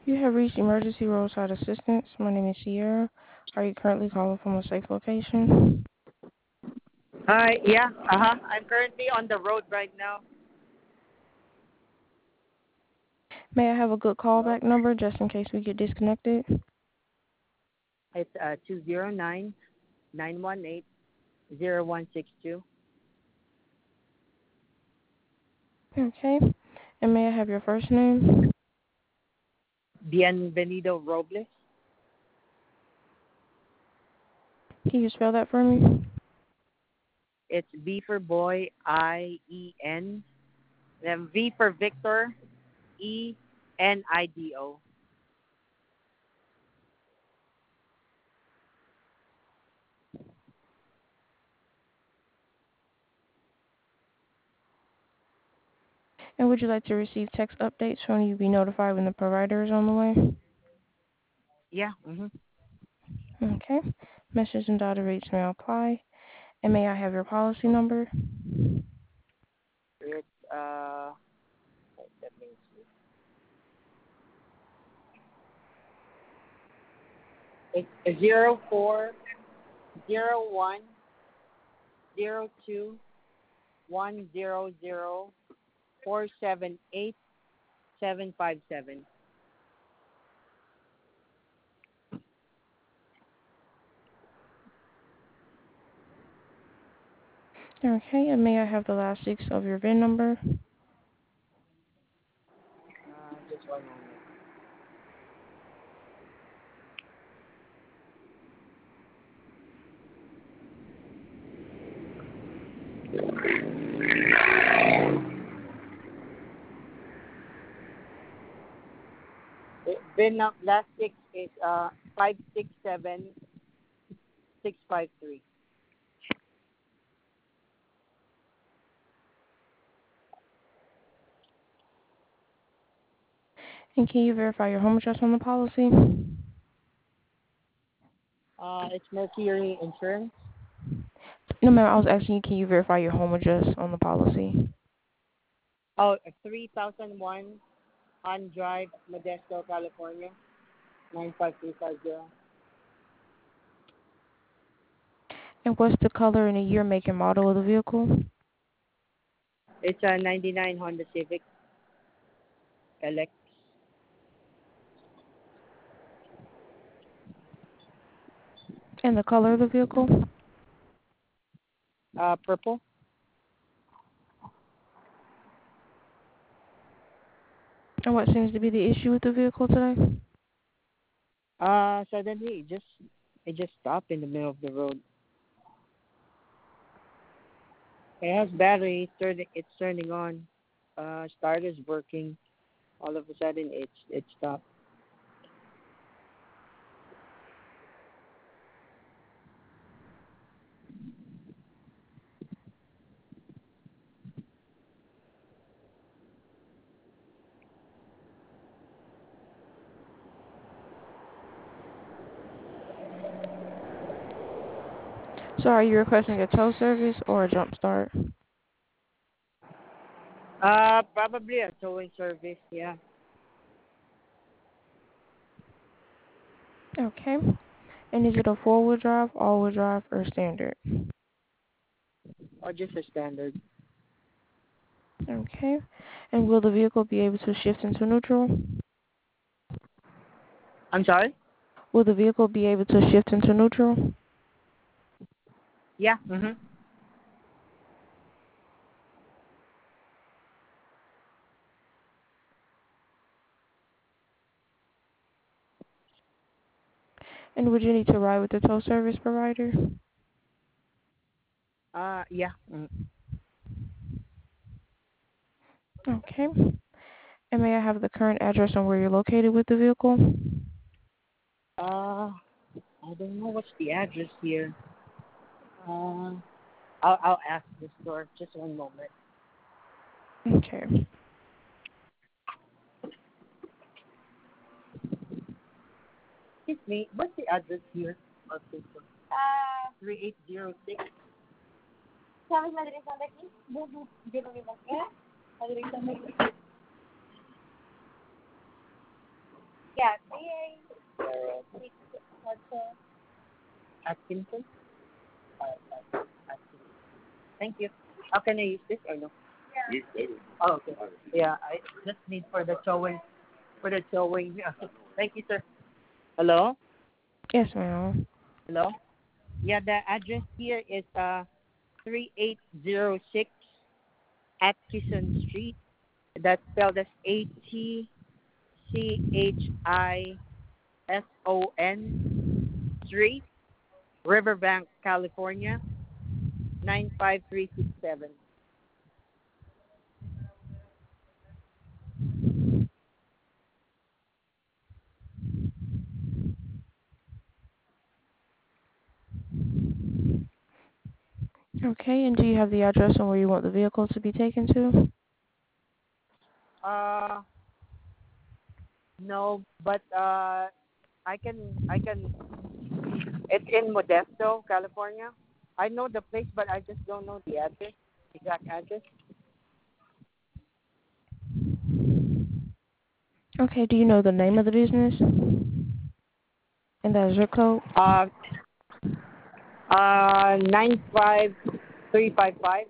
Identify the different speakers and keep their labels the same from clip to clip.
Speaker 1: You have reached emergency roadside assistance. My name is Sierra. Are you currently calling from a safe location?
Speaker 2: Yeah, I'm currently on the road right now.
Speaker 1: May I have a good
Speaker 2: Hello?
Speaker 1: callback number just in case we get disconnected?
Speaker 2: It's 209-918-0162.
Speaker 1: Okay. And may I have your first name?
Speaker 2: Bienvenido Robles.
Speaker 1: Can you spell that for me?
Speaker 2: It's B for boy, I-E-N. Then V for Victor, E-N-I-D-O.
Speaker 1: And would you like to receive text updates so you be notified when the provider is on the way?
Speaker 2: Yeah,
Speaker 1: Okay. Message and data rates may apply. And may I have your policy number?
Speaker 2: It's, let me see. It's 04-01-02-100-478-757.
Speaker 1: Okay. And may I have the last six of your VIN number?
Speaker 2: Just one moment. Last six is 567653.
Speaker 1: And can you verify your home address on the policy?
Speaker 2: It's Mercury Insurance.
Speaker 1: No, ma'am. I was asking you, can you verify your home address on the policy?
Speaker 2: Oh, 3001 Han Drive, Modesto, California, 95350.
Speaker 1: And what's the color and the year, make, and model of the vehicle?
Speaker 2: It's a 99 Honda Civic LX.
Speaker 1: And the color of the vehicle?
Speaker 2: Purple.
Speaker 1: And what seems to be the issue with the vehicle today?
Speaker 2: Suddenly it just stopped in the middle of the road. It has battery. It's turning on. Starter's working. All of a sudden it stopped.
Speaker 1: So are you requesting a tow service or a jump start?
Speaker 2: Probably a towing service. Yeah,
Speaker 1: Okay. And is it a four-wheel drive, all-wheel drive, or standard?
Speaker 2: or just a standard.
Speaker 1: Okay. And will the vehicle be able to shift into neutral?
Speaker 2: I'm sorry.
Speaker 1: Will the vehicle be able to shift into neutral?
Speaker 2: Yeah.
Speaker 1: And would you need to ride with the tow service provider?
Speaker 2: Yeah.
Speaker 1: Okay. And may I have the current address on where you're located with the vehicle?
Speaker 2: Uh, I don't know what's the address here. Uh, I'll ask the store. Just one moment.
Speaker 1: Okay.
Speaker 2: Excuse me. What's the address here? Okay. 3806. Sabes la dirección de aquí? Yo no vivo aquí. La dirección de aquí. Atkinson? Atkinson. Thank you. How can I use this or no? Oh, okay. Yeah, I just need for the showing. Thank you, sir. Hello?
Speaker 1: Yes, ma'am.
Speaker 2: Hello? Yeah, the address here is 3806 Atchison Street. That's spelled as Atchison Street, Riverbank, California 95367.
Speaker 1: Okay, and do you have the address on where you want the vehicle to be taken to?
Speaker 2: Uh, no, but I can. It's in Modesto, California. I know the place, but I just don't know the address, exact address.
Speaker 1: Okay, do you know the name of the business and that zip code?
Speaker 2: Uh, 95355.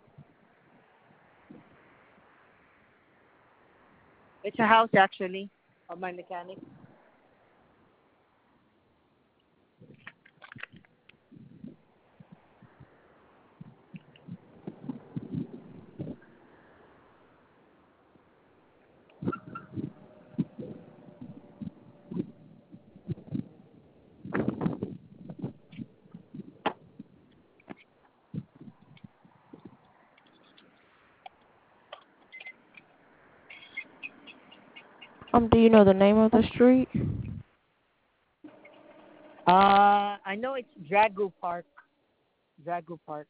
Speaker 2: It's a house actually of my mechanic.
Speaker 1: Do you know the name of the street?
Speaker 2: I know it's Drago Park. Drago Park.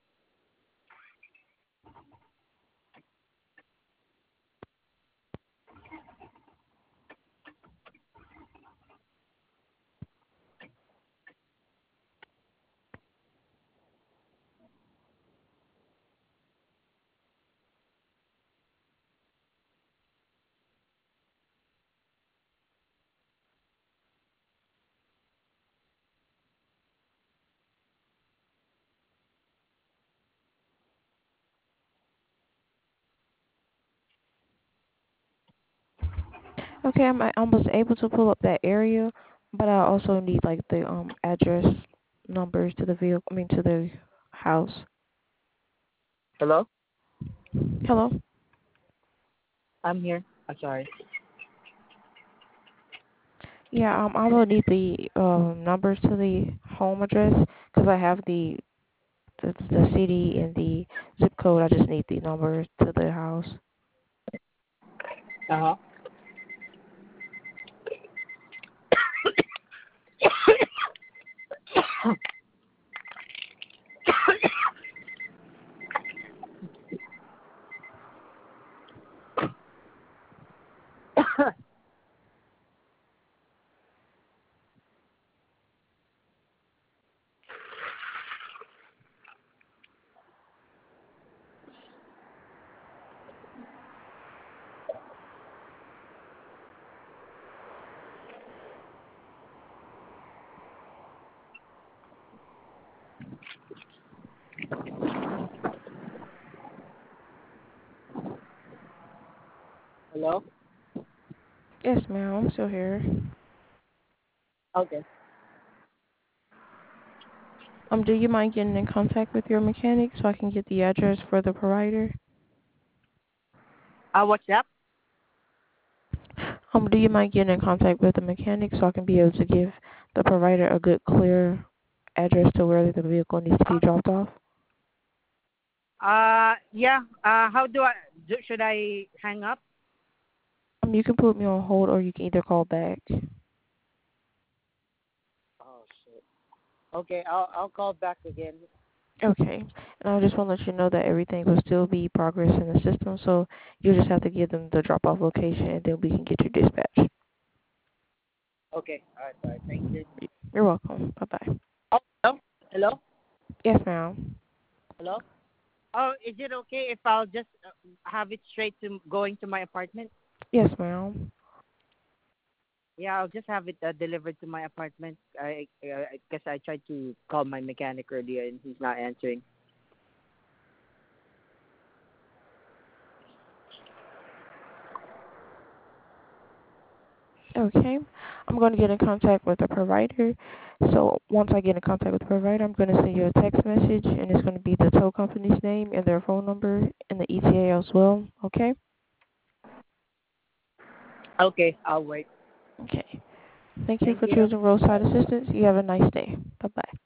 Speaker 1: Okay, I was able to pull up that area, but I also need like the address numbers to the vehicle. I mean to the house.
Speaker 2: Hello,
Speaker 1: Hello.
Speaker 2: I'm here. I'm sorry.
Speaker 1: Yeah, I will need the numbers to the home address because I have the city and the zip code. I just need the numbers to the house.
Speaker 2: Uh huh. Hello.
Speaker 1: Yes, ma'am. I'm still here.
Speaker 2: Okay.
Speaker 1: Do you mind getting in contact with your mechanic so I can get the address for the provider?
Speaker 2: What's up?
Speaker 1: Do you mind getting in contact with the mechanic so I can be able to give the provider a good, clear address to where the vehicle needs to be dropped off?
Speaker 2: Yeah. How should I hang up?
Speaker 1: You can put me on hold or you can either call back.
Speaker 2: Oh shit. Okay, I'll call back again.
Speaker 1: Okay. And I just want to let you know that everything will still be progress in the system, so you just have to give them the drop-off location and then we can get you dispatched.
Speaker 2: Okay. All right. Thank you.
Speaker 1: You're welcome. Bye-bye.
Speaker 2: Oh, hello. Hello.
Speaker 1: Yes, ma'am.
Speaker 2: Hello. Oh, is it okay if I'll just have it straight to going to my apartment?
Speaker 1: Yes, ma'am.
Speaker 2: Yeah, I'll just have it delivered to my apartment. I because I tried to call my mechanic earlier and he's not answering.
Speaker 1: Okay. I'm going to get in contact with the provider. So once I get in contact with the provider, I'm going to send you a text message, and it's going to be the tow company's name and their phone number and the ETA as well. Okay?
Speaker 2: Okay, I'll wait.
Speaker 1: Okay. Thank you
Speaker 2: Thank
Speaker 1: for
Speaker 2: you.
Speaker 1: choosing Roadside Assistance. You have a nice day. Bye-bye.